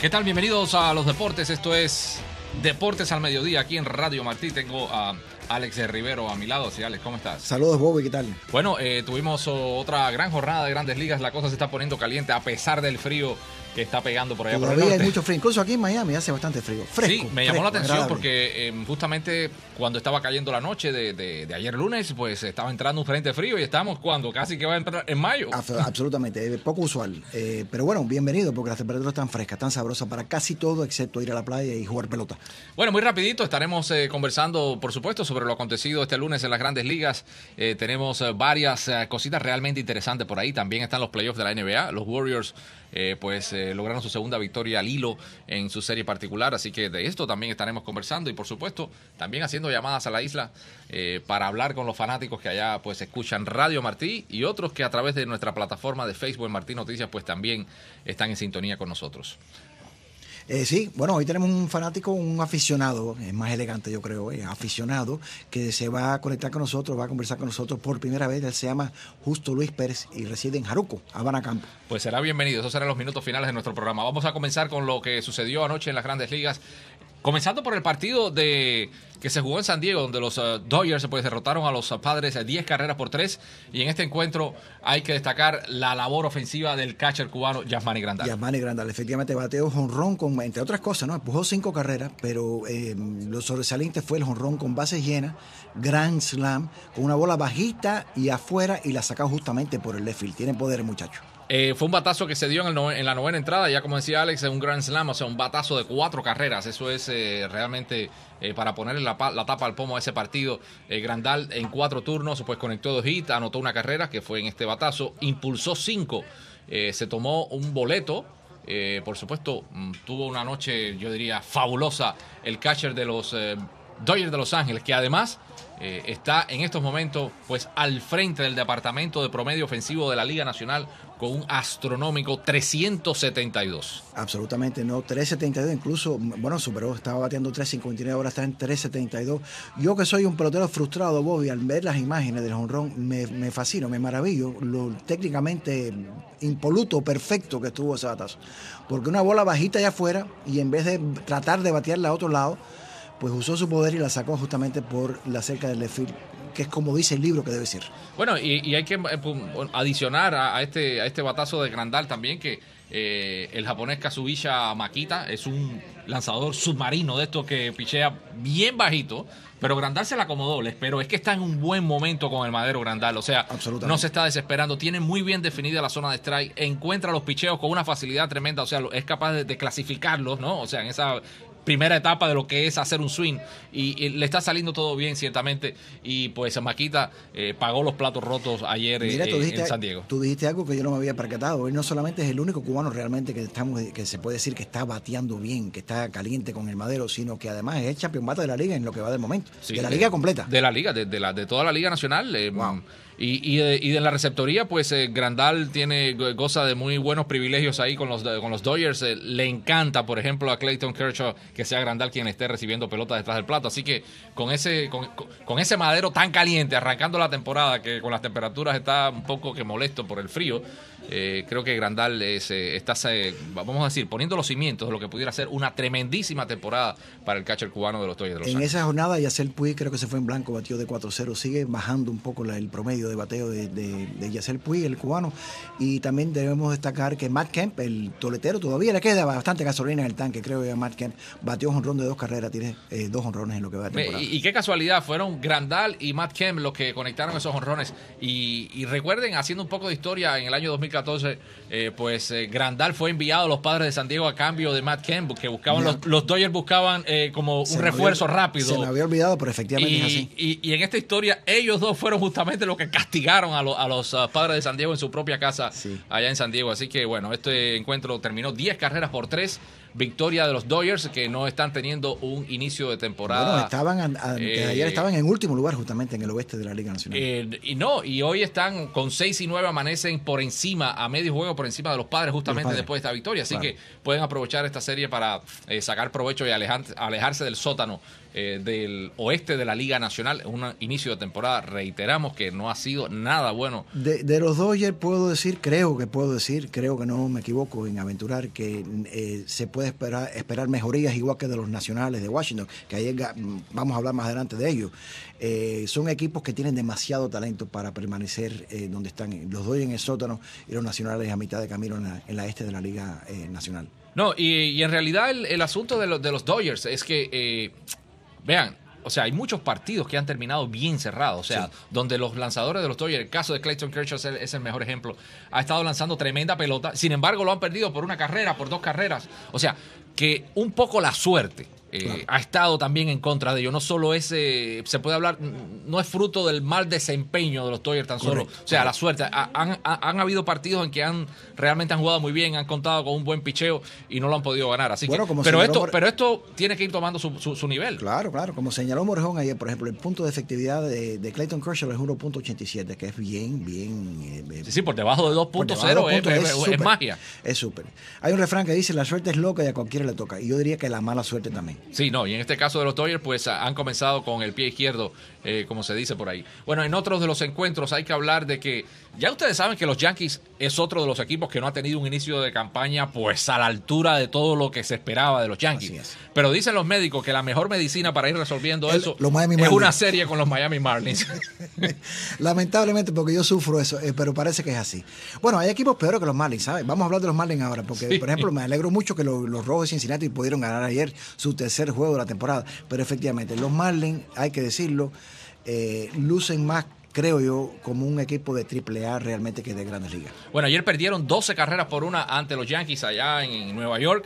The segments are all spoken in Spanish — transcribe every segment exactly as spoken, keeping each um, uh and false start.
¿Qué tal? Bienvenidos a los deportes. Esto es Deportes al Mediodía aquí en Radio Martí. Tengo a Alex Rivero a mi lado. Sí, Alex, ¿cómo estás? Saludos, Bobby, ¿qué tal? Bueno, eh, tuvimos oh, otra gran jornada de Grandes Ligas. La cosa se está poniendo caliente a pesar del frío que está pegando por allá. Todavía por el norte. Hay mucho frío. Incluso aquí en Miami hace bastante frío. Fresco. Sí, me llamó fresco, la atención agradable. porque eh, justamente cuando estaba cayendo la noche de, de, de ayer lunes, pues estaba entrando un frente frío y estamos cuando casi que va a entrar en mayo. Absolutamente, poco usual. Eh, pero bueno, bienvenido porque las temperaturas están frescas, tan sabrosas para casi todo excepto ir a la playa y jugar pelota. Bueno, muy rapidito estaremos eh, conversando, por supuesto, sobre lo acontecido este lunes en las Grandes Ligas. Eh, tenemos eh, varias eh, cositas realmente interesantes por ahí. También están los playoffs de la N B A. Los Warriors eh, pues eh, lograron su segunda victoria al hilo en su serie particular. Así que de esto también estaremos conversando y, por supuesto, también haciendo llamadas a la isla eh, para hablar con los fanáticos que allá pues escuchan Radio Martí y otros que a través de nuestra plataforma de Facebook Martí Noticias pues también están en sintonía con nosotros. Eh, sí, bueno, hoy tenemos un fanático, un aficionado, es más elegante yo creo, eh, aficionado, que se va a conectar con nosotros, va a conversar con nosotros por primera vez. Él se llama Justo Luis Pérez y reside en Jaruco, Habana Campo. Pues será bienvenido, esos serán los minutos finales de nuestro programa. Vamos a comenzar con lo que sucedió anoche en las Grandes Ligas. Comenzando por el partido de que se jugó en San Diego, donde los uh, Dodgers pues, derrotaron a los uh, Padres a diez carreras por tres. Y en este encuentro hay que destacar la labor ofensiva del catcher cubano Yasmani Grandal. Yasmani Grandal, efectivamente bateó jonrón con, entre otras cosas, ¿no? Empujó cinco carreras, pero eh, lo sobresaliente fue el jonrón con bases llenas, grand slam, con una bola bajita y afuera y la sacó justamente por el left field. Tiene poder el muchacho. Eh, fue un batazo que se dio en, el nove, en la novena entrada, ya como decía Alex, un grand slam, o sea, un batazo de cuatro carreras. Eso es eh, realmente eh, para ponerle la, la tapa al pomo a ese partido. Eh, Grandal en cuatro turnos, pues conectó dos hits, anotó una carrera que fue en este batazo, impulsó cinco, eh, se tomó un boleto. Eh, por supuesto, tuvo una noche, yo diría, fabulosa el catcher de los eh, Dodgers de Los Ángeles, que además eh, está en estos momentos pues al frente del departamento de promedio ofensivo de la Liga Nacional con un astronómico trescientos setenta y dos. Absolutamente no, trescientos setenta y dos, incluso, bueno, superó, estaba bateando trescientos cincuenta y nueve, ahora está en trescientos setenta y dos. Yo que soy un pelotero frustrado, Bobby, al ver las imágenes del jonrón, me, me fascino, me maravillo lo técnicamente impoluto, perfecto que estuvo ese batazo. Porque una bola bajita allá afuera y en vez de tratar de batearla a otro lado, pues usó su poder y la sacó justamente por la cerca del left field, que es como dice el libro que debe ser. Bueno, y, y hay que eh, adicionar a, a, este, a este batazo de Grandal también que eh, el japonés Kazuhisa Makita es un lanzador submarino de estos que pichea bien bajito, pero Grandal se la acomodó, pero es que está en un buen momento con el madero Grandal, o sea, no se está desesperando, tiene muy bien definida la zona de strike, encuentra los picheos con una facilidad tremenda, o sea, es capaz de, de clasificarlos, ¿no? O sea, en esa primera etapa de lo que es hacer un swing y, y le está saliendo todo bien ciertamente y pues Makita eh, pagó los platos rotos ayer. Mira, eh, dijiste, en San Diego. Tú dijiste algo que yo no me había percatado. Él no solamente es el único cubano realmente que estamos que se puede decir que está bateando bien, que está caliente con el madero, sino que además es el campeón bate de la liga en lo que va del momento, sí, de la de, liga completa, de la liga, de, de, la, de toda la liga nacional. eh, wow. Y, y, de, y de la receptoría, pues eh, Grandal tiene goza de muy buenos privilegios ahí con los, con los Dodgers. Eh, le encanta, por ejemplo, a Clayton Kershaw que sea Grandal quien esté recibiendo pelota detrás del plato. Así que con ese, con, con ese madero tan caliente, arrancando la temporada, que con las temperaturas está un poco que molesto por el frío, eh, creo que Grandal es, eh, está, eh, vamos a decir, poniendo los cimientos de lo que pudiera ser una tremendísima temporada para el catcher cubano de los Dodgers de Los En Ángeles. esa jornada, Yasiel Puig creo que se fue en blanco, batió de cuatro cero, sigue bajando un poco la, el promedio de bateo de, de, de Yasiel Puig, el cubano. Y también debemos destacar que Matt Kemp, el toletero, todavía le queda bastante gasolina en el tanque, creo que a Matt Kemp batió un jonrón de dos carreras, tiene eh, dos jonrones en lo que va de temporada. Y, y qué casualidad, fueron Grandal y Matt Kemp los que conectaron esos jonrones. Y, y recuerden, haciendo un poco de historia, en el año dos mil catorce, eh, pues eh, Grandal fue enviado a los Padres de San Diego a cambio de Matt Kemp, que buscaban, los, los Dodgers buscaban eh, como un refuerzo había, rápido. Se me había olvidado, pero efectivamente y, es así. Y, y en esta historia, ellos dos fueron justamente los que castigaron a, lo, a los uh, Padres de San Diego en su propia casa, sí, allá en San Diego. Así que bueno, este encuentro terminó diez carreras por tres. Victoria de los Dodgers, que no están teniendo un inicio de temporada. Bueno, estaban a, a, eh, ayer estaban en último lugar justamente en el oeste de la Liga Nacional. Eh, y no, y hoy están con seis y nueve, amanecen por encima, a medio juego por encima de los Padres justamente los padres. Después de esta victoria. Así claro, que pueden aprovechar esta serie para eh, sacar provecho y alejar, alejarse del sótano eh, del oeste de la Liga Nacional. Es un inicio de temporada, reiteramos, que no ha sido nada bueno. De, de los Dodgers puedo decir, creo que puedo decir, creo que no me equivoco en aventurar que eh, se puede esperar, esperar mejorías igual que de los Nacionales de Washington, que ahí vamos a hablar más adelante de ellos. Eh, son equipos que tienen demasiado talento para permanecer eh, donde están. Los Dodgers en el sótano y los Nacionales a mitad de camino en la, en la este de la Liga eh, Nacional. No, y, y en realidad el, el asunto de, lo, de los Dodgers es que, eh, vean, o sea, hay muchos partidos que han terminado bien cerrados, o sea, sí. donde los lanzadores de los Dodgers, el caso de Clayton Kershaw es el, es el mejor ejemplo, ha estado lanzando tremenda pelota, sin embargo lo han perdido por una carrera, por dos carreras, o sea, que un poco la suerte eh, claro. ha estado también en contra de ellos, no solo es, eh, se puede hablar, no es fruto del mal desempeño de los Dodgers tan solo, correcto, o sea, correcto. la suerte, ha, han, han, han habido partidos en que han realmente han jugado muy bien, han contado con un buen picheo y no lo han podido ganar, así bueno, que, como pero esto, More... pero esto tiene que ir tomando su, su, su nivel. Claro, claro, como señaló Morejón ayer, por ejemplo, el punto de efectividad de, de Clayton Kershaw es uno punto ochenta y siete, que es bien, bien... Eh, sí, sí, por debajo de dos punto cero es, es, es, es magia. Es súper. Hay un refrán que dice, la suerte es loca y a cualquiera le toca, y yo diría que la mala suerte también. Sí, no, y en este caso de los Dodgers, pues han comenzado con el pie izquierdo, eh, como se dice por ahí. Bueno, en otros de los encuentros hay que hablar de que, ya ustedes saben que los Yankees es otro de los equipos que no ha tenido un inicio de campaña pues a la altura de todo lo que se esperaba de los Yankees. Pero dicen los médicos que la mejor medicina para ir resolviendo el, eso es una serie con los Miami Marlins. Lamentablemente, porque yo sufro eso, eh, pero parece que es así. Bueno, hay equipos peores que los Marlins, ¿sabes? Vamos a hablar de los Marlins ahora, porque, sí. por ejemplo, me alegro mucho que los, los Rojos de Cincinnati pudieron ganar ayer su tercer juego de la temporada. Pero efectivamente, los Marlins, hay que decirlo, eh, lucen más, creo yo, como un equipo de triple A realmente que de Grandes Ligas. Bueno, ayer perdieron doce carreras por una ante los Yankees allá en, en Nueva York.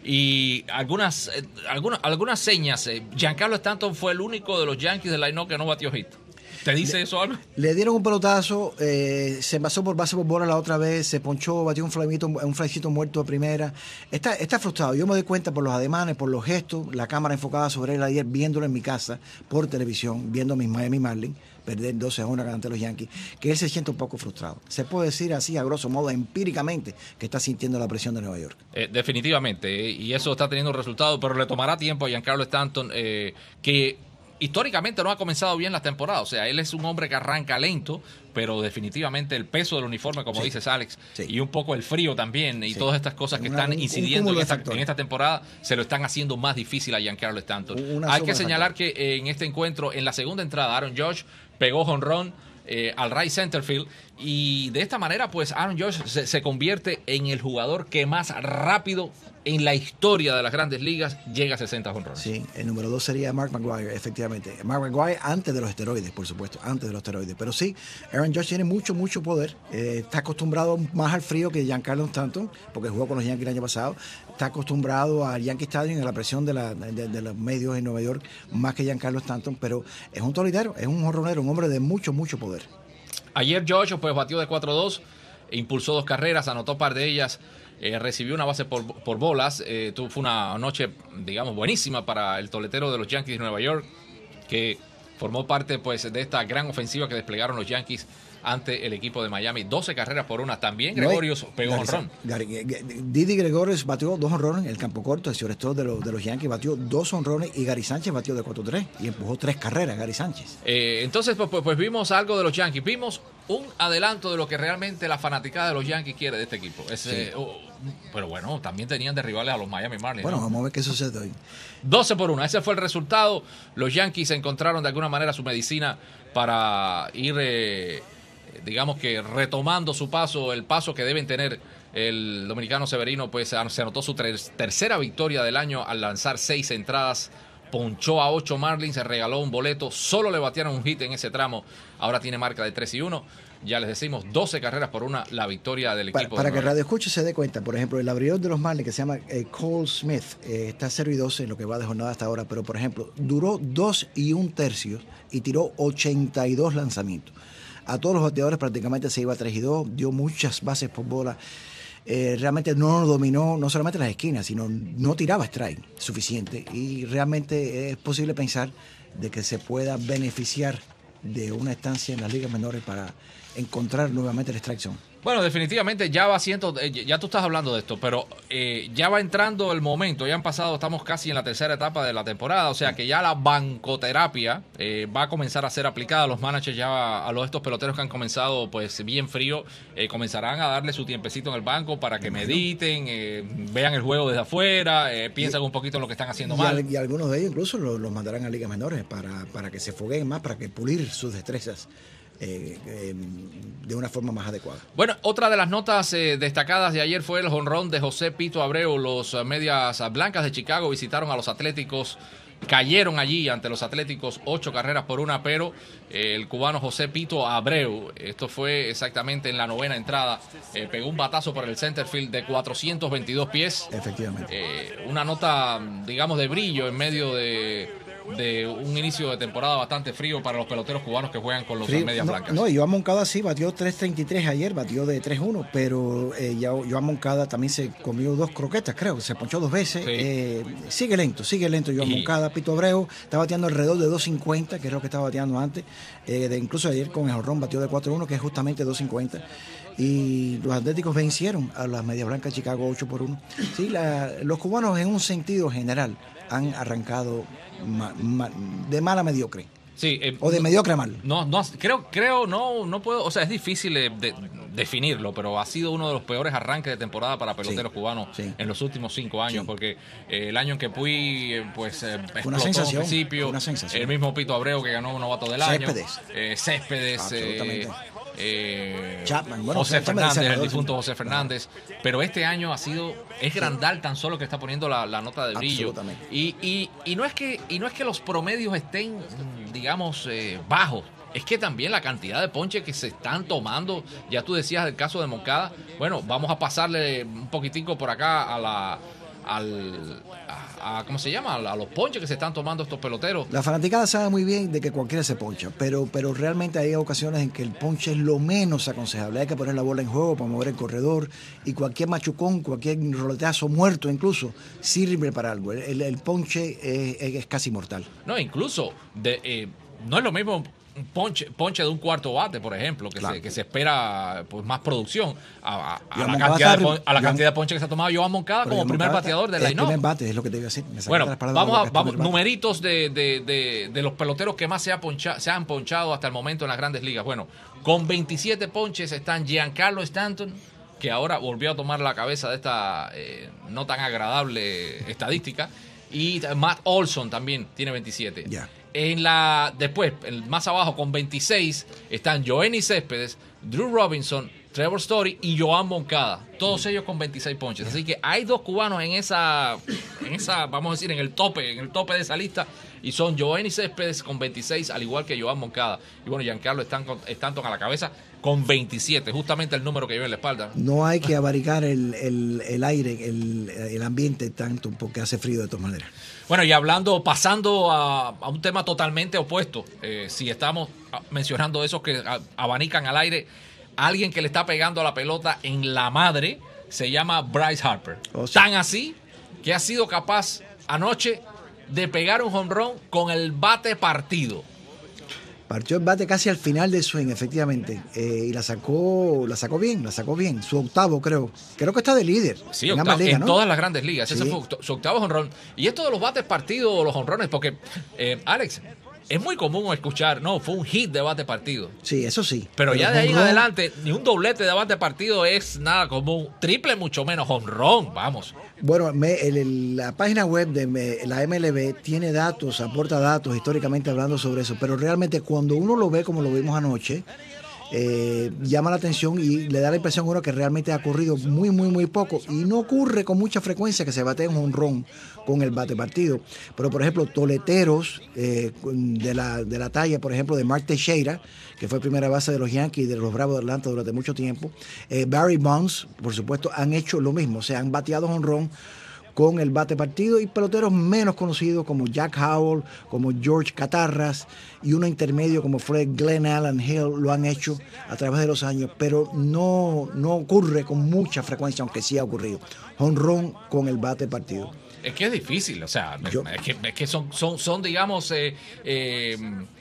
Y algunas, eh, algunas, algunas señas. Eh, Giancarlo Stanton fue el único de los Yankees del line-up que no batió hit. ¿Te dice le, eso algo? Le dieron un pelotazo, eh, se envasó por base por bola la otra vez, se ponchó, batió un flycito, un flycito muerto de primera. Está, está frustrado. Yo me doy cuenta por los ademanes, por los gestos, la cámara enfocada sobre él ayer, viéndolo en mi casa, por televisión, viendo a mis Miami Marlins perder doce a uno ante los Yankees, que él se siente un poco frustrado. Se puede decir así, a grosso modo, empíricamente, que está sintiendo la presión de Nueva York. Eh, definitivamente, eh, y eso está teniendo resultados, pero le tomará tiempo a Giancarlo Stanton, eh, que históricamente no ha comenzado bien la temporada. O sea, él es un hombre que arranca lento, pero definitivamente el peso del uniforme, como sí. dices, Alex, sí. y un poco el frío también, y sí. todas estas cosas que Una, están un, incidiendo un en, esta, en esta temporada, se lo están haciendo más difícil a Giancarlo Stanton. Una Hay que señalar que eh, en este encuentro, en la segunda entrada, Aaron Judge pegó jonrón eh, al right center field, y de esta manera, pues Aaron Judge se, se convierte en el jugador que más rápido en la historia de las Grandes Ligas llega a sesenta jonrones. Sí, el número dos sería Mark McGwire, efectivamente. Mark McGwire antes de los esteroides, por supuesto, antes de los esteroides. Pero sí, Aaron Judge tiene mucho, mucho poder. Eh, está acostumbrado más al frío que Giancarlo Stanton, porque jugó con los Yankees el año pasado. Está acostumbrado al Yankee Stadium y a la presión de, la, de, de los medios en Nueva York, más que Giancarlo Stanton. Pero es un toletero, es un jonronero, un hombre de mucho, mucho poder. Ayer Judge pues batió de cuatro dos, impulsó dos carreras, anotó un par de ellas. Eh, recibió una base por, por bolas. Eh, tuvo, fue una noche, digamos, buenísima para el toletero de los Yankees de Nueva York, que formó parte pues de esta gran ofensiva que desplegaron los Yankees ante el equipo de Miami. doce carreras por una. También Gregorius no, pegó jonrón. Didi Gregorius batió dos jonrones en el campo corto. El señor de los, de los Yankees batió dos jonrones y Gary Sánchez batió de cuatro tres y empujó tres carreras Gary Sánchez. Eh, entonces, pues, pues, pues vimos algo de los Yankees. Vimos un adelanto de lo que realmente la fanaticada de los Yankees quiere de este equipo. Es, sí. eh, oh, pero bueno, también tenían de rivales a los Miami Marlins. Bueno, ¿no? Vamos a ver qué sucede hoy. doce por uno. Ese fue el resultado. Los Yankees encontraron de alguna manera su medicina para ir... Eh, digamos que retomando su paso, el paso que deben tener el dominicano Severino, pues se anotó su tercera victoria del año al lanzar seis entradas, ponchó a ocho Marlins, se regaló un boleto, solo le batearon un hit en ese tramo, ahora tiene marca de tres y uno, ya les decimos, doce carreras por una, la victoria del equipo. Para, para de que Radio Escucha se dé cuenta, por ejemplo, el abridor de los Marlins que se llama eh, Cole Smith, eh, está cero y doce en lo que va de jornada hasta ahora, pero por ejemplo, duró dos y un tercio y tiró ochenta y dos lanzamientos. A todos los bateadores prácticamente se iba a tres y dos, dio muchas bases por bola. Eh, realmente no dominó no solamente las esquinas, sino no tiraba strike suficiente. Y realmente es posible pensar de que se pueda beneficiar de una estancia en las ligas menores para encontrar nuevamente la strike zone. Bueno, definitivamente ya va siendo, ya tú estás hablando de esto, pero eh, ya va entrando el momento, ya han pasado, estamos casi en la tercera etapa de la temporada, o sea que ya la bancoterapia eh, va a comenzar a ser aplicada. Los managers ya, a los estos peloteros que han comenzado pues bien frío, eh, comenzarán a darle su tiempecito en el banco para que mediten, eh, vean el juego desde afuera, eh, piensen y, un poquito en lo que están haciendo y mal. Al, y algunos de ellos incluso los, los mandarán a ligas menores para, para que se fogueen más, para que pulir sus destrezas. Eh, eh, de una forma más adecuada. Bueno, otra de las notas eh, destacadas de ayer fue el jonrón de José Pito Abreu. Los uh, Medias Blancas de Chicago visitaron a los Atléticos, cayeron allí ante los Atléticos ocho carreras por una, pero eh, el cubano José Pito Abreu, esto fue exactamente en la novena entrada, eh, pegó un batazo por el center field de cuatrocientos veintidós pies. Efectivamente. Eh, una nota, digamos, de brillo en medio de de un inicio de temporada bastante frío para los peloteros cubanos que juegan con los frío, Medias no, Blancas. No, Joan Moncada sí batió tres treinta y tres ayer, batió de tres uno, pero eh, ya, Joan Moncada también se comió dos croquetas, creo, se ponchó dos veces. Sí. Eh, sigue lento, sigue lento Joan y... Moncada. Pito Abreu está bateando alrededor de dos cincuenta, que es lo que estaba bateando antes. Eh, de, incluso ayer con el jonrón batió de cuatro uno, que es justamente dos cincuenta. Y los Atléticos vencieron a las Medias Blancas de Chicago ocho por uno. Sí, la, los cubanos en un sentido general han arrancado ma, ma, de mal a mediocre. Sí, eh, o de mediocre a mal. No, no, creo, creo, no, no puedo, o sea, es difícil de, de definirlo, pero ha sido uno de los peores arranques de temporada para peloteros sí, cubanos sí. en los últimos cinco años, sí. porque eh, el año en que Puy, eh, pues, eh, explotó una sensación, al principio, una sensación. El mismo Pito Abreu que ganó un novato del Céspedes. año, eh, Céspedes, absolutamente. Eh, Eh, Chapman, bueno, José Fernández, el difunto sí. José Fernández, claro. Pero este año ha sido, es Grandal tan solo que está poniendo la, la nota de brillo. Y, y, y no es que, y no es que los promedios estén, digamos, eh, bajos. Es que también la cantidad de ponches que se están tomando, ya tú decías del caso de Moncada, bueno, vamos a pasarle un poquitico por acá a la al a, a, ¿cómo se llama? A los ponches que se están tomando estos peloteros. La fanaticada sabe muy bien de que cualquiera se poncha, pero, pero realmente hay ocasiones en que el ponche es lo menos aconsejable. Hay que poner la bola en juego para mover el corredor, y cualquier machucón, cualquier roleteazo muerto incluso, sirve para algo. El, el, el ponche es, es casi mortal. No, incluso de, eh, no es lo mismo un ponche, ponche de un cuarto bate, por ejemplo, que, claro. se, que se espera pues más producción a, a, a la, cantidad de, a la cantidad de ponche que se ha tomado Joan Moncada como Joan primer Moncada bateador del line-up. primer bate, es lo que te iba a decir. Bueno, vamos a vamos, numeritos de, de, de, de los peloteros que más se, ha poncha, se han ponchado hasta el momento en las grandes ligas. Bueno, con veintisiete ponches están Giancarlo Stanton, que ahora volvió a tomar la cabeza de esta eh, no tan agradable estadística, y Matt Olson también tiene veintisiete. Ya. En la, después, más abajo, con veintiséis, están Joenny Céspedes, Drew Robinson, Trevor Story y Joan Moncada. Todos ellos con veintiséis ponches. Así que hay dos cubanos en esa, en esa, vamos a decir, en el tope, en el tope de esa lista. Y son Joenny Céspedes con veintiséis, al igual que Joan Moncada. Y bueno, Giancarlo Stanton a la cabeza con veintisiete, justamente el número que lleva en la espalda. No hay que abaricar el, el, el aire, el, el ambiente tanto, porque hace frío de todas maneras. Bueno, y hablando, pasando a, a un tema totalmente opuesto, eh, si estamos mencionando esos que a, abanican al aire, alguien que le está pegando a la pelota en la madre se llama Bryce Harper. Oh, sí. Tan así que ha sido capaz anoche de pegar un jonrón con el bate partido. Partió el bate casi al final del swing, efectivamente, eh, y la sacó, la sacó bien, la sacó bien. Su octavo, creo. Creo que está de líder. Sí, en, octavo, ligas, en ¿no? todas las grandes ligas. Sí. Ese fue su octavo jonrón. Y esto de los bates partidos o los jonrones, porque, eh, Alex, es muy común escuchar, no, fue un hit de bate partido. Sí, eso sí. Pero, pero ya de ahí en adelante, ni un doblete de bate partido es nada común. Triple, mucho menos. Jonrón, vamos. Bueno, me, el, el, la página web de me, la M L B tiene datos, aporta datos históricamente hablando sobre eso, pero realmente cuando uno lo ve como lo vimos anoche, eh, llama la atención y le da la impresión a uno que realmente ha ocurrido muy, muy, muy poco, y no ocurre con mucha frecuencia que se bate un jonrón con el bate partido. Pero, por ejemplo, toleteros eh, de, la, de la talla, por ejemplo, de Mark Teixeira, que fue primera base de los Yankees y de los Bravos de Atlanta durante mucho tiempo, eh, Barry Bonds, por supuesto, han hecho lo mismo, o sea, han bateado jonrón con el bate partido, y peloteros menos conocidos como Jack Howell, como George Catarras, y uno intermedio como fue Glenn Allen Hill lo han hecho a través de los años, pero no, no ocurre con mucha frecuencia, aunque sí ha ocurrido. Jonrón con el bate partido. Es que es difícil, o sea, Yo, es que, es que son, son, son, digamos, eh, eh,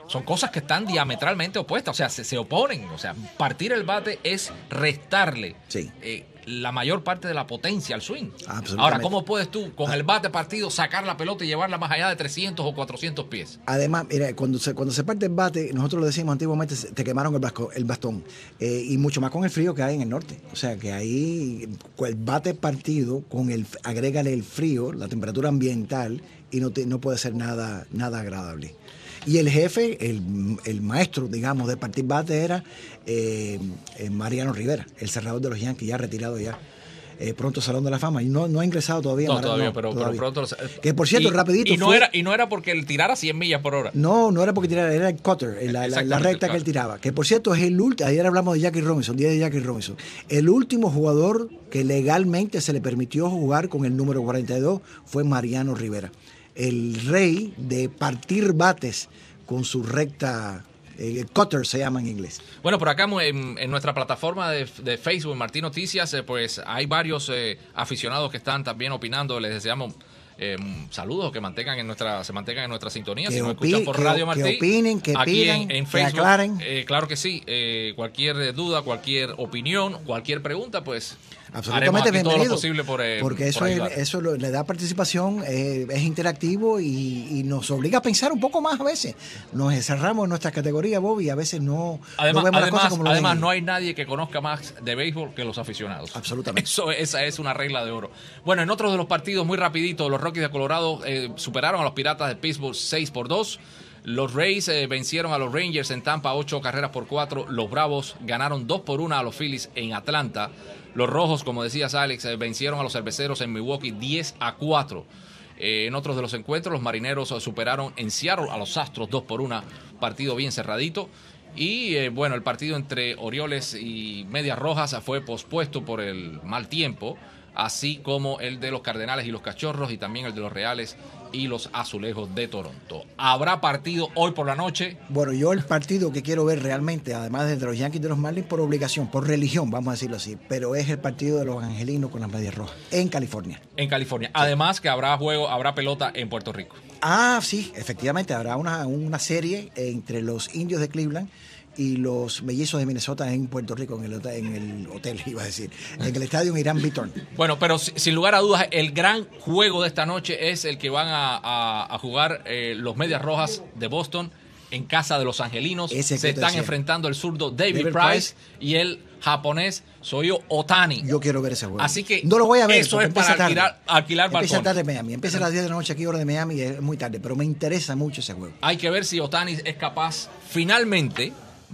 son cosas que están diametralmente opuestas, o sea, se, se oponen. O sea, partir el bate es restarle Sí. eh, la mayor parte de la potencia al swing. Absolutamente. Ahora, ¿cómo puedes tú, con el bate partido, sacar la pelota y llevarla más allá de trescientos o cuatrocientos pies? Además, mira, cuando se, cuando se parte el bate, nosotros lo decimos antiguamente, se- te quemaron el, basco- el bastón. Eh, y mucho más con el frío que hay en el norte. O sea, que ahí el bate partido, con el agrégale el frío, la temperatura ambiental, y no, te- no puede ser nada, nada agradable. Y el jefe, el, el maestro, digamos, de partir bate era eh, eh, Mariano Rivera, el cerrador de los Yankees, ya retirado ya. Eh, pronto Salón de la Fama. Y no, no ha ingresado todavía. No, Mar- todavía, no, pero, todavía. pero pronto. Que por cierto, y, rapidito. Y no, fue- era, y no era porque él tirara cien millas por hora. No, no era porque tirara, era el cutter, la, la- la Exactamente, recta el que él cutter. tiraba. Que por cierto es el último, ayer hablamos de Jackie Robinson, día de Jackie Robinson. El último jugador que legalmente se le permitió jugar con el número cuarenta y dos fue Mariano Rivera. El rey de partir bates con su recta, eh, cutter se llama en inglés. Bueno, por acá en, en nuestra plataforma de, de Facebook, Martín Noticias, eh, pues hay varios eh, aficionados que están también opinando. Les deseamos eh, saludos, que mantengan en nuestra, se mantengan en nuestra sintonía. Que Si nos opi- escuchan por que- Radio que Martín, opinen, que aquí pidan, en, en que Facebook, aclaren. eh, claro que sí. Eh, cualquier eh, duda, cualquier opinión, cualquier pregunta, pues haremos Absolutamente aquí todo lo bienvenido. posible por, eh, porque eso, por es- ayudar. eso lo- le da participación, eh, es interactivo y, y nos obliga a pensar un poco más a veces. Nos encerramos en nuestras categorías, Bobby, y a veces no, Además, no vemos las además, cosas como lo además ven no ellos. hay nadie que conozca más de béisbol que los aficionados. Absolutamente. Eso, esa es una regla de oro. Bueno, en otros de los partidos, muy rapidito, los Rockies de Colorado eh, superaron a los Piratas de Pittsburgh seis por dos. Los Rays eh, vencieron a los Rangers en Tampa ocho carreras por cuatro. Los Bravos ganaron dos por una a los Phillies en Atlanta. Los Rojos, como decías Alex, eh, vencieron a los Cerveceros en Milwaukee diez a cuatro. Eh, en otros de los encuentros, los Marineros eh, superaron en Seattle a los Astros dos por una. Partido bien cerradito. Y eh, bueno, el partido entre Orioles y Medias Rojas fue pospuesto por el mal tiempo, así como el de los Cardenales y los Cachorros, y también el de los Reales y los Azulejos de Toronto. ¿Habrá partido hoy por la noche? Bueno, yo el partido que quiero ver realmente, además de los Yankees y de los Marlins, por obligación, por religión, vamos a decirlo así, pero es el partido de los Angelinos con las Medias Rojas, en California. En California. Además que habrá juego, habrá pelota en Puerto Rico. Ah, sí, efectivamente, habrá una, una serie entre los Indios de Cleveland y los Mellizos de Minnesota en Puerto Rico, en el hotel, en el hotel iba a decir, en el estadio Irán Bithorn. Bueno, pero si- sin lugar a dudas, el gran juego de esta noche es el que van a, a- a jugar eh, los Medias Rojas de Boston en casa de los Angelinos. Ese que Se te están decía. enfrentando el zurdo David, David Price, y el japonés Soyo Otani. Yo quiero ver ese juego. Así que no lo voy a ver. eso porque es para empieza tarde. alquilar, alquilar Empieza balcones. tarde en Miami. Empieza a las diez de la noche aquí, hora de Miami, y es muy tarde, pero me interesa mucho ese juego. Hay que ver si Otani es capaz finalmente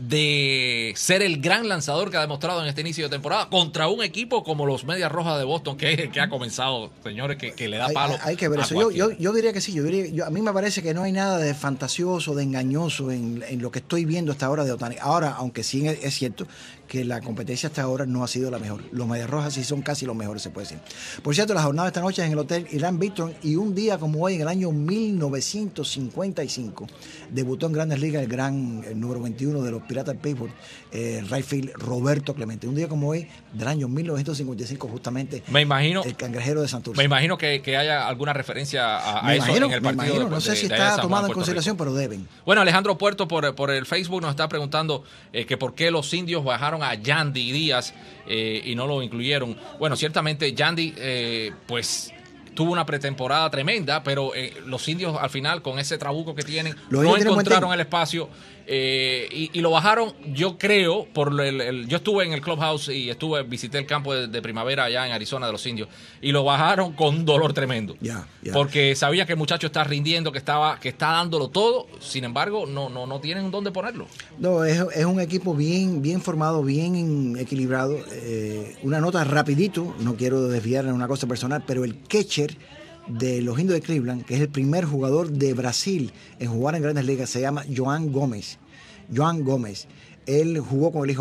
de ser el gran lanzador que ha demostrado en este inicio de temporada contra un equipo como los Medias Rojas de Boston, que es el que ha comenzado, señores, que, que le da Hay, palo. hay- hay que ver a eso. Yo, cualquiera. yo, yo diría que sí. Yo diría, yo- a mí me parece que no hay nada de fantasioso, de engañoso en, en lo que estoy viendo hasta ahora de Otani. Ahora, aunque sí es, es cierto que la competencia hasta ahora no ha sido la mejor. Los Medias Rojas sí son casi los mejores, se puede decir. Por cierto, la jornada de esta noche es en el Hotel Irán Bithorn, y un día como hoy, en el año mil novecientos cincuenta y cinco, debutó en Grandes Ligas el gran el número veintiuno de los Piratas de Pittsburgh, eh, right field Roberto Clemente. Un día como hoy, del año mil novecientos cincuenta y cinco, justamente, Me imagino, el cangrejero de Santurce. me imagino que, que haya alguna referencia a, a Me eso imagino, en el me partido. imagino. de- No sé de- si de allá de está San Juan, tomado en Puerto consideración, Rico. pero deben. Bueno, Alejandro Puerto por, por el Facebook nos está preguntando eh, que por qué los indios bajaron a Yandy Díaz eh, y no lo incluyeron. Bueno, ciertamente Yandy, eh, pues tuvo una pretemporada tremenda, pero eh, los indios al final, con ese trabuco que tienen, Los no indios tienen buen encontraron team. el espacio eh, y, y lo bajaron, yo creo, por el, el- yo estuve en el clubhouse y estuve, visité el campo de, de primavera allá en Arizona de los indios, y lo bajaron con un dolor tremendo. Ya, ya. Porque sabía que el muchacho está rindiendo, que estaba, que está dándolo todo, sin embargo, no, no, no tienen dónde ponerlo. No, es, es un equipo bien, bien formado, bien equilibrado. Eh, una nota rapidito, no quiero desviar en una cosa personal, pero el catcher de los Indios de Cleveland, que es el primer jugador de Brasil en jugar en Grandes Ligas, se llama Joan Gómez. Joan Gómez. Él jugó con el hijo mío.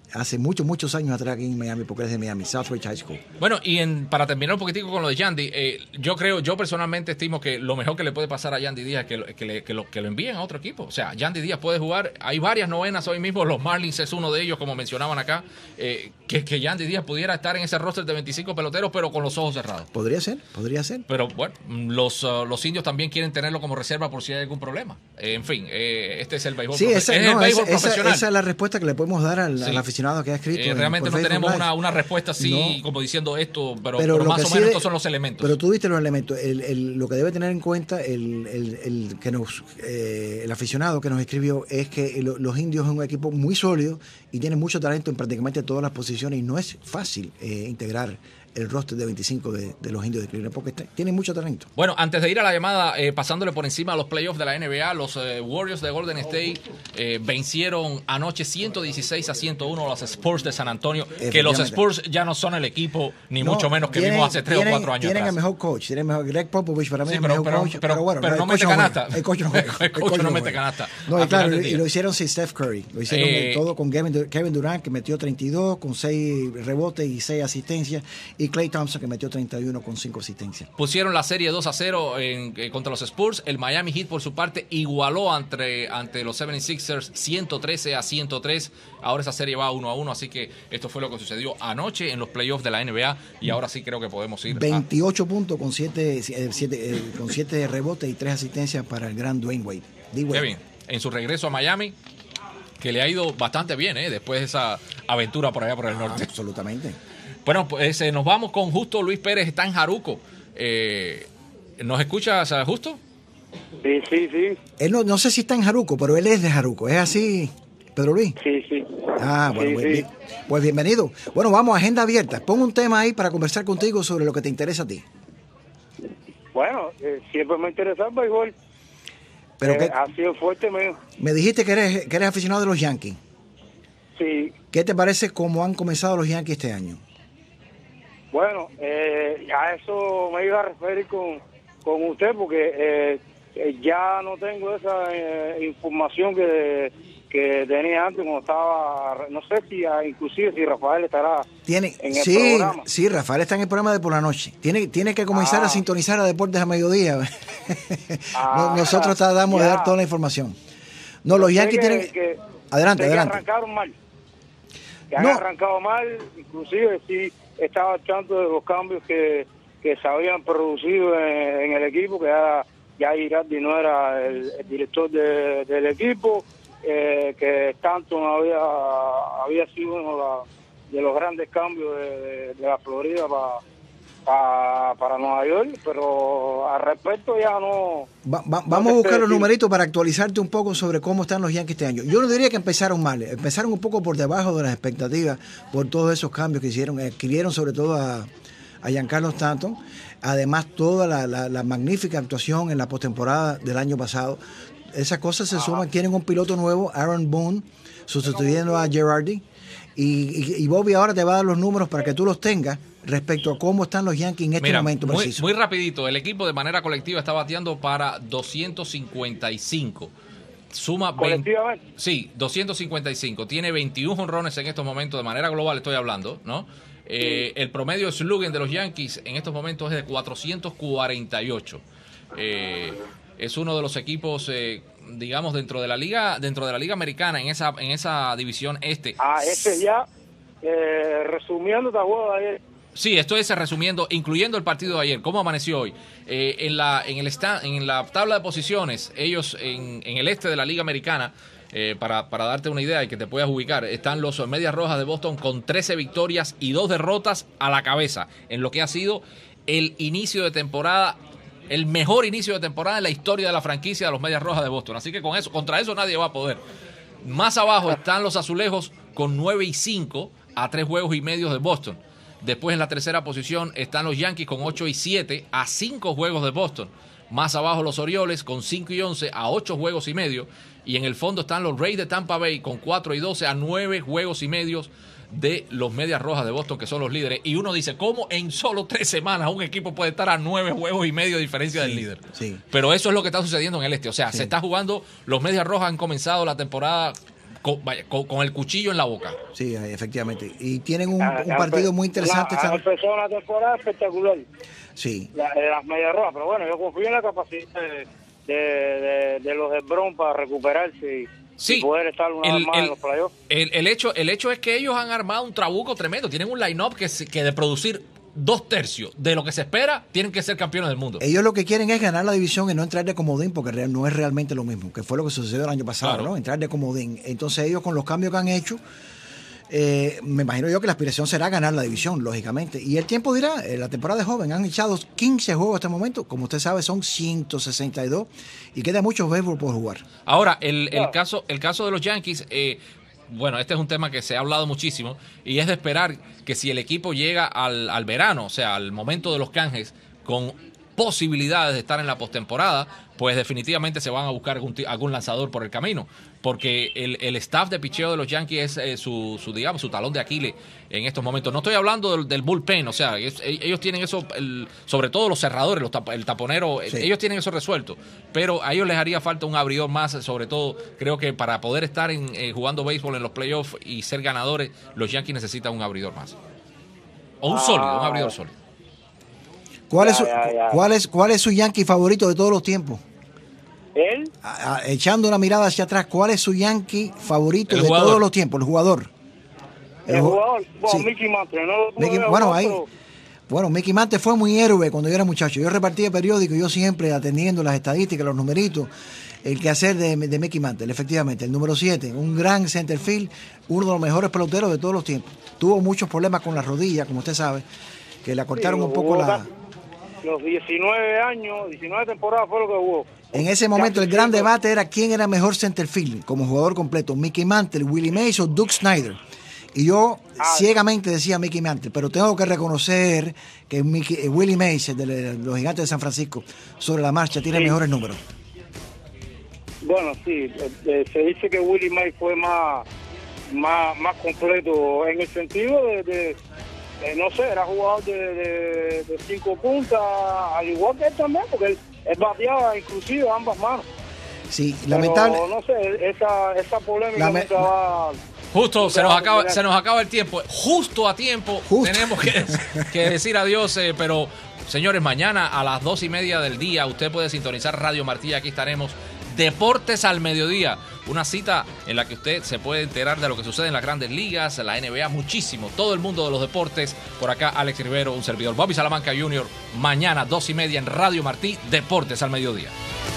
hace muchos, muchos años atrás aquí en Miami, porque es de Miami, Southridge High School. Bueno, y en, para terminar un poquitico con lo de Yandy, eh, yo creo, yo personalmente estimo que lo mejor que le puede pasar a Yandy Díaz es que, que, le, que, lo, que lo envíen a otro equipo. O sea, Yandy Díaz puede jugar, hay varias novenas hoy mismo, los Marlins es uno de ellos, como mencionaban acá, eh, que, que Yandy Díaz pudiera estar en ese roster de veinticinco peloteros, pero con los ojos cerrados. Podría ser, podría ser. Pero bueno, los, uh, los indios también quieren tenerlo como reserva por si hay algún problema. Eh, en fin, eh, este es el béisbol, sí, profe esa, es no, el béisbol esa, profesional. Esa es la respuesta que le podemos dar al, sí. al aficionado que ha escrito. Eh, realmente en, no tenemos una, una respuesta así, no. como diciendo esto, pero, pero, pero más o menos de, estos son los elementos. Pero tú viste los elementos. El, el, lo que debe tener en cuenta el, el, el, que nos, eh, el aficionado que nos escribió es que el, los indios es un equipo muy sólido y tiene mucho talento en prácticamente todas las posiciones y no es fácil eh, integrar el roster de veinticinco de, de los indios de Cleveland, porque está, tienen mucho talento. Bueno, antes de ir a la llamada, eh, pasándole por encima a los playoffs de la N B A, los eh, Warriors de Golden State eh, vencieron anoche ciento dieciséis a ciento uno a los Spurs de San Antonio, que los Spurs ya no son el equipo, ni no, mucho menos que tienen, vimos hace tres tienen, o cuatro años tienen atrás. el mejor coach, tienen el mejor Greg Popovich, para mí sí, es pero, el mejor pero, coach, pero, pero bueno, pero no, no mete canasta. El coach no juega. El coach no mete canasta. No, y claro, y lo hicieron sin Steph Curry, lo hicieron eh, todo con Kevin, Kevin Durant, que metió treinta y dos, con seis rebotes y seis asistencias, y Klay Thompson, que metió treinta y uno con cinco asistencias. Pusieron la serie dos a cero en, eh, contra los Spurs. El Miami Heat, por su parte, igualó ante, ante los setenta y seis ers ciento trece a ciento tres. Ahora esa serie va uno a uno, así que esto fue lo que sucedió anoche en los playoffs de la N B A y ahora sí creo que podemos ir veintiocho puntos con siete eh, con siete rebotes y tres asistencias para el gran Dwayne Wade. Qué bien. En su regreso a Miami, que le ha ido bastante bien, ¿eh? Después de esa aventura por allá por el ah, norte. Absolutamente. Bueno, pues eh, nos vamos con Justo Luis Pérez, está en Jaruco. Eh, ¿Nos escuchas, Justo? Sí, sí, sí. Él no, no sé si está en Jaruco, pero él es de Jaruco. ¿Es así, Pedro Luis? Sí, sí. Ah, bueno, sí, pues, sí. Bien, pues bienvenido. Bueno, vamos a agenda abierta. Pon un tema ahí para conversar contigo sobre lo que te interesa a ti. Bueno, eh, siempre me interesa el béisbol. Pero eh, que, ha sido fuerte mío. Me dijiste que eres, que eres aficionado de los Yankees. Sí. ¿Qué te parece cómo han comenzado los Yankees este año? Bueno, eh, a eso me iba a referir con, con usted porque eh, ya no tengo esa eh, información que, que tenía antes cuando estaba, no sé si inclusive si Rafael estará tiene, en el sí, programa. Sí, Rafael está en el programa de por la noche. Tiene, tiene que comenzar ah. a sintonizar a Deportes a Mediodía. ah, Nosotros tratamos ya. de dar toda la información. No, los Yankees que, tienen... Que, adelante, que adelante. arrancaron mal. Que han no. arrancado mal, inclusive sí estaba al tanto de los cambios que, que se habían producido en, en el equipo, que ya, ya Girardi no era el, el director de, del equipo, eh, que Stanton había, había sido uno de, la, de los grandes cambios de, de, de la Florida para pa, para Nueva York, pero al respecto ya no... Va, va, vamos a buscar los numeritos para actualizarte un poco sobre cómo están los Yankees este año. Yo no diría que empezaron mal, empezaron un poco por debajo de las expectativas por todos esos cambios que hicieron, adquirieron sobre todo a, a Giancarlo Stanton, además toda la, la, la magnífica actuación en la postemporada del año pasado. Esas cosas se suman, tienen un piloto nuevo, Aaron Boone, sustituyendo a Girardi, y, y, y Bobby ahora te va a dar los números para que tú los tengas respecto a cómo están los Yankees en este Mira, momento muy, preciso. Muy rapidito, el equipo de manera colectiva está bateando para doscientos cincuenta y cinco. Suma veinte, sí, doscientos cincuenta y cinco. Tiene veintiún jonrones en estos momentos, de manera global estoy hablando, ¿no? Eh, sí. El promedio slugging de los Yankees en estos momentos es de cuatrocientos cuarenta y ocho. Eh, es uno de los equipos, eh, digamos, dentro de la liga, dentro de la liga americana, en esa, en esa división este. Ah, ese ya, eh, resumiendo esta jugada ayer. Sí, estoy resumiendo, incluyendo el partido de ayer. ¿Cómo amaneció hoy? Eh, en la en el stand, en la tabla de posiciones, ellos en, en el este de la Liga Americana, eh, para, para darte una idea y que te puedas ubicar, están los Medias Rojas de Boston con trece victorias y dos derrotas a la cabeza, en lo que ha sido el inicio de temporada, el mejor inicio de temporada en la historia de la franquicia de los Medias Rojas de Boston. Así que con eso, contra eso nadie va a poder. Más abajo están los Azulejos con nueve y cinco a tres juegos y medio de Boston. Después en la tercera posición están los Yankees con ocho y siete a cinco juegos de Boston. Más abajo los Orioles con cinco y once a ocho juegos y medio. Y en el fondo están los Rays de Tampa Bay con cuatro y doce a nueve juegos y medios de los Medias Rojas de Boston, que son los líderes. Y uno dice, ¿cómo en solo tres semanas un equipo puede estar a nueve juegos y medio de diferencia sí, del líder? Sí. Pero eso es lo que está sucediendo en el este. O sea, sí. se está jugando, los Medias Rojas han comenzado la temporada con, vaya, con, con el cuchillo en la boca. Sí, efectivamente. Y tienen un, un partido muy interesante. Ha empezado una temporada espectacular. Sí. La, las Medias Rojas, pero bueno, yo confío en la capacidad de, de, de, de los de Bron para recuperarse y, sí, y poder estar una vez más el, en los playoffs. El, el, hecho, el hecho es que ellos han armado un trabuco tremendo. Tienen un line-up que, que de producir dos tercios de lo que se espera, tienen que ser campeones del mundo. Ellos lo que quieren es ganar la división y no entrar de comodín, porque no es realmente lo mismo, que fue lo que sucedió el año pasado, claro. ¿no? Entrar de comodín. Entonces ellos con los cambios que han hecho, eh, me imagino yo que la aspiración será ganar la división, lógicamente. Y el tiempo dirá, eh, la temporada es joven, han echado quince juegos hasta el momento, como usted sabe son ciento sesenta y dos y queda mucho béisbol por jugar. Ahora, el, el, caso, el caso de los Yankees... Eh, Bueno, este es un tema que se ha hablado muchísimo y es de esperar que si el equipo llega al, al verano, o sea, al momento de los canjes, con posibilidades de estar en la postemporada, pues definitivamente se van a buscar algún, algún lanzador por el camino, porque el, el staff de picheo de los Yankees es eh, su, su, digamos, su talón de Aquiles en estos momentos. No estoy hablando del, del bullpen, o sea, es, ellos tienen eso, el, sobre todo los cerradores, los tap, el taponero, sí. ellos tienen eso resuelto, pero a ellos les haría falta un abridor más, sobre todo creo que para poder estar en, eh, jugando béisbol en los playoffs y ser ganadores, los Yankees necesitan un abridor más. O un ah. sólido, un abridor sólido. ¿Cuál, ya, es su, ya, ya. ¿cuál, es, ¿Cuál es su Yankee favorito de todos los tiempos? ¿Él? A, a, echando una mirada hacia atrás, ¿cuál es su Yankee favorito el de jugador. todos los tiempos? El jugador. El, el jugador, bueno, sí. Mickey Mantle. No, Mickey, bueno, ahí, bueno, Mickey Mantle fue muy héroe cuando yo era muchacho. Yo repartía periódicos, yo siempre atendiendo las estadísticas, los numeritos, el quehacer de, de Mickey Mantle, efectivamente. El número siete, un gran center field, uno de los mejores peloteros de todos los tiempos. Tuvo muchos problemas con las rodillas, como usted sabe, que le acortaron sí, un poco la... Los diecinueve años, diecinueve temporadas fue lo que hubo. En ese momento el gran debate era quién era mejor center field como jugador completo, Mickey Mantle, Willie Mays o Duke Snider. Y yo ah, ciegamente decía Mickey Mantle, pero tengo que reconocer que Mickey, Willie Mays, de los Gigantes de San Francisco, sobre la marcha tiene sí. mejores números. Bueno, sí, se dice que Willie Mays fue más, más, más completo en el sentido de... de Eh, no sé, era jugador de, de, de cinco puntas, al igual que él también, porque él, él bateaba inclusive ambas manos. Sí, lamentable. Pero, no sé, esa, esa polémica Lame... nunca va... Justo, nunca se nos, acaba, se nos acaba el tiempo. Justo a tiempo Justo. tenemos que, que decir adiós, eh, pero señores, mañana a las dos y media del día usted puede sintonizar Radio Martí, aquí estaremos. Deportes al mediodía, una cita en la que usted se puede enterar de lo que sucede en las grandes ligas, la N B A, muchísimo, todo el mundo de los deportes. Por acá Alex Rivero, un servidor, Bobby Salamanca junior Mañana dos y media en Radio Martí, Deportes al mediodía.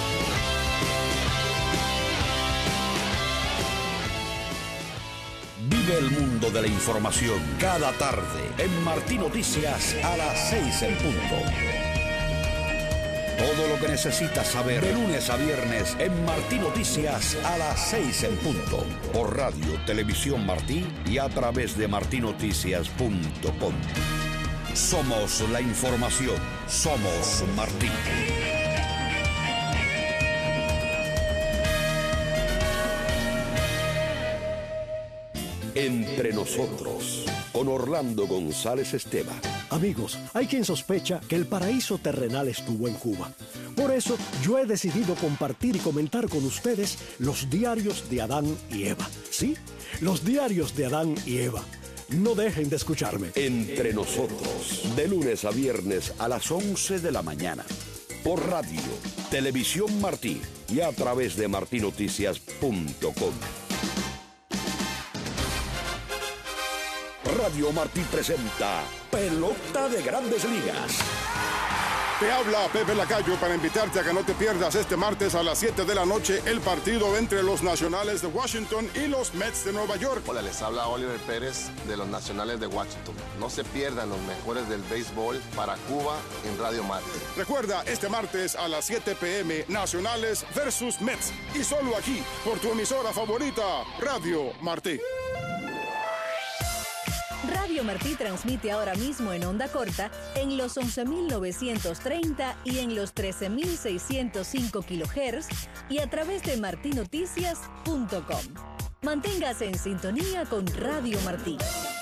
Vive el mundo de la información cada tarde en Martí Noticias a las seis en punto. Todo lo que necesitas saber de lunes a viernes en Martí Noticias a las seis en punto. Por Radio, Televisión Martí y a través de martí noticias punto com. Somos la información. Somos Martí. Entre nosotros, con Orlando González Esteban. Amigos, hay quien sospecha que el paraíso terrenal estuvo en Cuba. Por eso, yo he decidido compartir y comentar con ustedes los diarios de Adán y Eva. ¿Sí? Los diarios de Adán y Eva. No dejen de escucharme. Entre nosotros, de lunes a viernes a las once de la mañana. Por Radio, Televisión Martí y a través de martí noticias punto com. Radio Martí presenta Pelota de Grandes Ligas. Te habla Pepe Lacayo para invitarte a que no te pierdas este martes a las siete de la noche el partido entre los Nacionales de Washington y los Mets de Nueva York. Hola, les habla Oliver Pérez de los Nacionales de Washington. No se pierdan los mejores del béisbol para Cuba en Radio Martí. Recuerda, este martes a las siete p m Nacionales versus Mets. Y solo aquí, por tu emisora favorita, Radio Martí. Radio Martí transmite ahora mismo en onda corta en los once mil novecientos treinta y en los trece mil seiscientos cinco kilohertz y a través de martí noticias punto com. Manténgase en sintonía con Radio Martí.